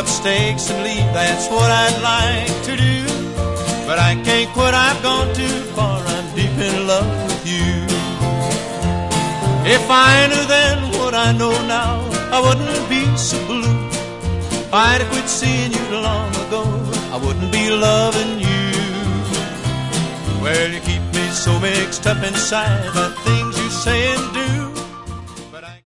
up stakes and leave, that's what I'd like to do. But I can't quit, I've gone too far, I'm deep in love with you. If I knew then what I know now, I wouldn't be so blue. If I'd quit seeing you long ago, I wouldn't be loving you. Well, you keep me so mixed up inside by things you say and do.